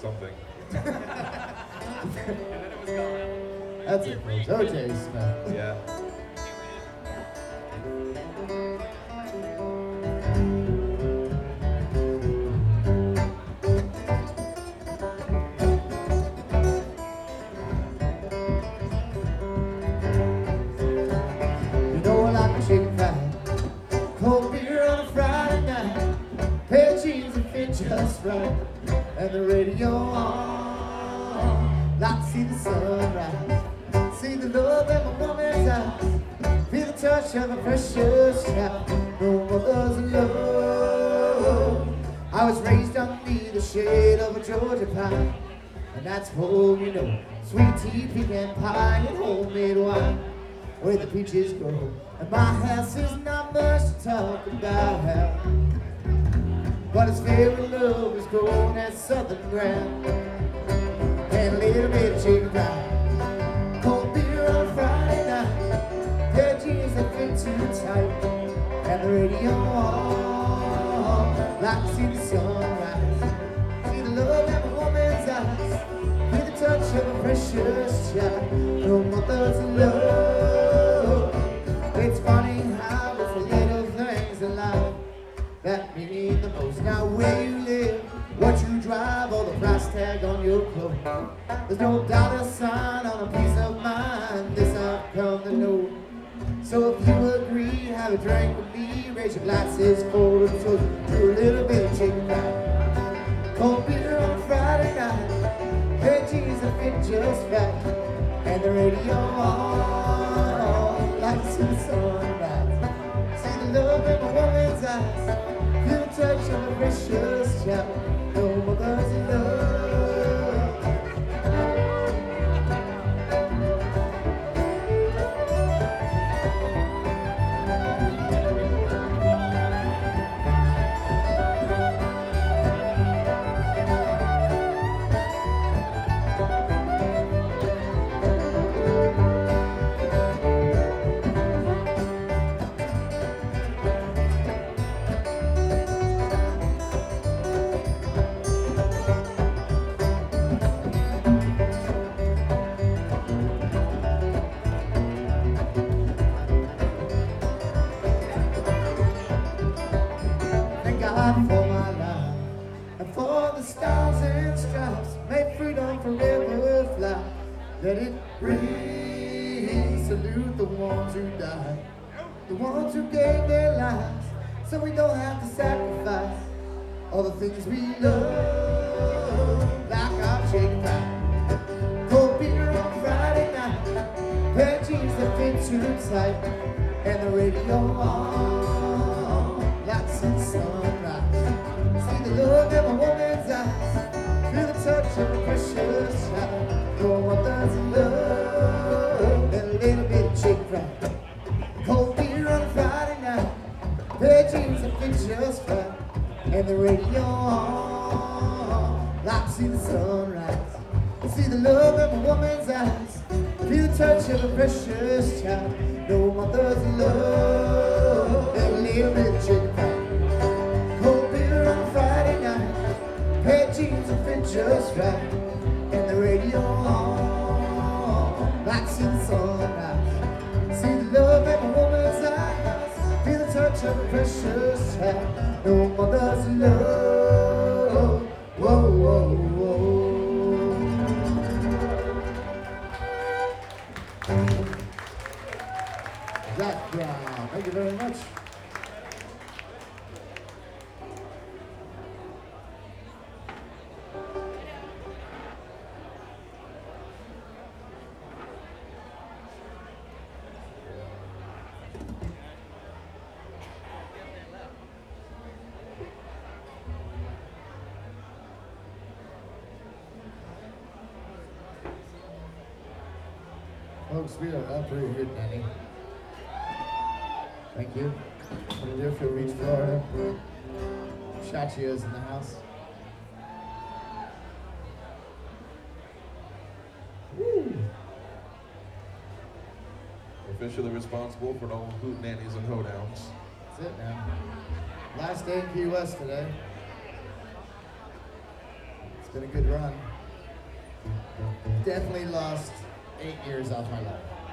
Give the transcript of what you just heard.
something. And then it was gone. That's it, folks. O.J. Smith. Yeah. You know I like a chicken fried, cold beer on a Friday night, pair of jeans that fit just right, and the radio on. Like to see the sunrise, see the love in my woman's eyes, feel the touch of a precious child, no mother's love. I was raised underneath the shade of a Georgia pine, and that's home, you know, sweet tea, pecan pie, and homemade wine, where the peaches grow. And my house is not much to talk about, but it's filled with love is growing at southern ground, and a little bit of chicken fried, cold beer on a Friday night, pair of jeans that fit too tight, and the radio on. Like to see the sunrise, see the love in a woman's eyes, feel the touch of a precious child, no mother's love. It's funny how it's the little things in life that mean the most. Now where you live, what you drive, or the price tag on your clothes, there's no dollar sign on a piece of mind, this I've come to know. So if you agree, have a drink with me, raise your glasses for the toast, do a little bit of chicken fried, cold beer on a Friday night, pair of jeans that fit just right, and the radio on. Like to see the sunrise, see the love in my woman's eyes, feel the touch of a precious child, no mother's love. Thank God for my life and for the stars and stripes. May freedom forever fly. Let it ring. Salute the ones who died, the ones who gave their lives, so we don't have to sacrifice all the things we love. Like our chicken fried, cold beer on Friday night, pair of jeans that fit too tight, and the radio on. Like to see the sunrise, see the love in my woman's eyes, feel the touch of a precious child, no mother's love, and a little bit of chicken fried, cold beer on a Friday night, pair of jeans that fit just right, and the radio on. Like to see the sunrise, see the love in my woman's eyes, feel the touch of a precious child, no mother's love, and a little bit of chicken fried, cold beer on a Friday night, pair of jeans that fit just right, and the radio on. Like to see the sunrise, see the love in my woman's eyes, feel the touch of a precious child, no mother's love. Whoa, whoa, whoa. Jack Brown, thank you very much. Folks, we are up right here, Danny. Thank you. From Deerfield Beach, Florida. Shachio's in the house. Woo. Officially responsible for all hootenannies and hoedowns. That's it, man. Last day in Key West today. It's Been a good run. Definitely lost 8 years off my life.